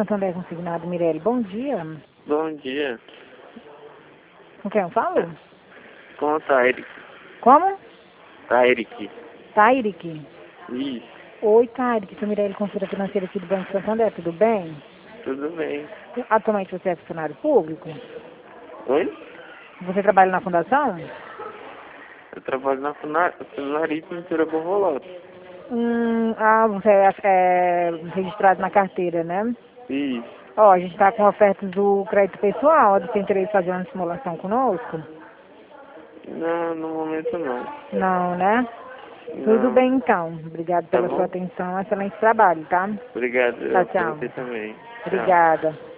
Santander Consignado, Mirelle, bom dia. Bom dia. Com quem eu falo? Com o Tairik. Como? Tairik. Tairik. Isso. Oi, Tairik, sou Mirelle, consultora financeira aqui do Banco Santander, tudo bem? Tudo bem. Atualmente você é funcionário público? Oi? Você trabalha na fundação? Eu trabalho na Funari Pintura Borbolota. Você é registrado na carteira, né? Isso. Ó, a gente está com ofertas do crédito pessoal, você tem interesse em fazer uma simulação conosco? Não, no momento não. Não, né? Tudo Não. bem então. Obrigado Tá pela sua bom? atenção, excelente trabalho, tá? Obrigado Tchau, pra tchau. você também. Tchau. Obrigada.